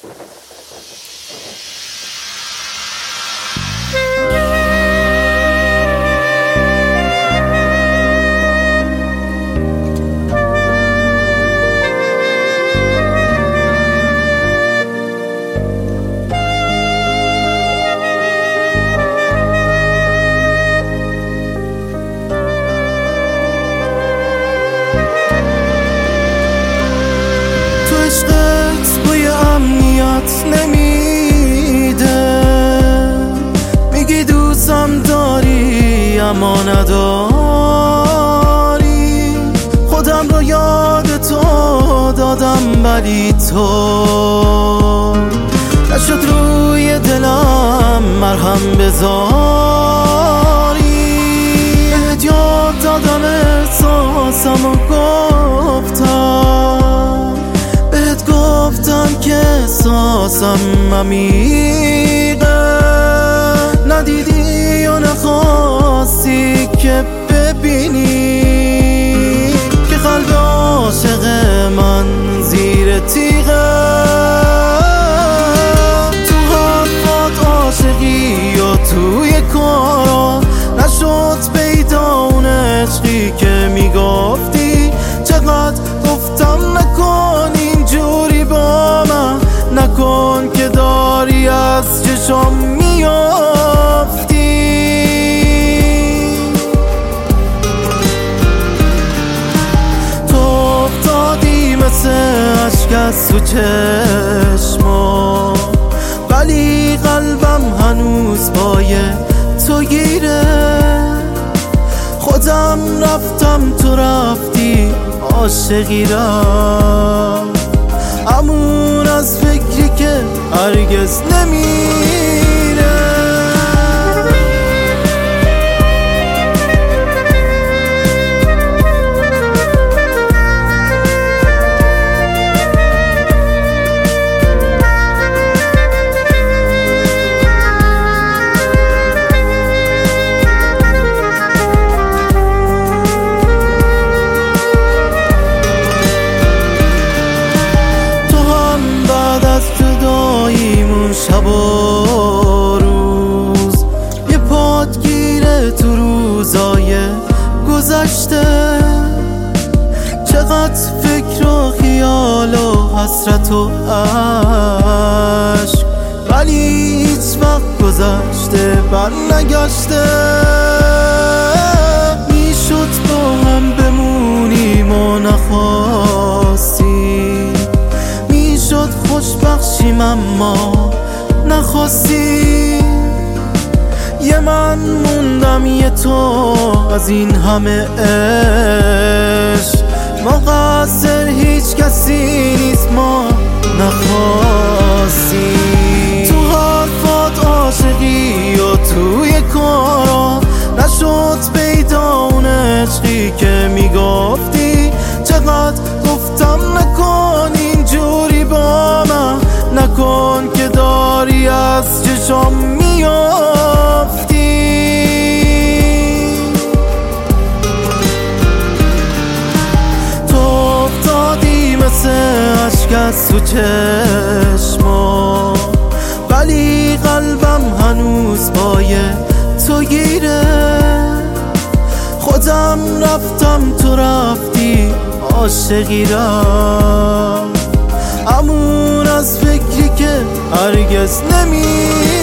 عشقت بوی امنیت نمیده، میگی دوستم داری اما نداری. خودم رو یاد تو دادم ولی تو نشد روی دلم مرهم بذاری. بهت یاد دادم احساسم و گفتم که احساسم عمیقه. ندیدی و نخواستی که ببینی که قلب عاشق من زیر تیغه. تو حرفات عاشقی و توی کارا نشد پیدا اون عشقی که میگفتی. چقدر گفتم نکن اینجوری با من، نکن که داری از چشم میافتی. تو افتادی مثل عشق از تو چشما، ولی قلبم هنوز پای تو گیره. خودم رفتم تو رفتی، عاشقی رفت امون از فکری که هرگز نمیره. شب و روز یه پادگیره تو روزای گذشته. چقدر فکر و خیال و حسرت و عشق، ولی هیچ وقت گذشته بر نگشته. میشد با هم بمونیم و نخواستی، میشد خوش بخشیم اما نخواستی. یه من موندم یه تو از این همه عشق. مقصر هیچ کسی نیست، ما نخواستی. تو حرفات عاشقی و توی کارا نشد پیدا اون عشقی که میگفتی. چقدر گفتم نکن اینجوری با من، نکن که داری از چشم میافتی. تو افتادی مثل عشق از تو چشما، ولی قلبم هنوز پای تو گیره. خودم رفتم تو رفتی، عاشقی رفت امون از فکری که هرگز نمیره.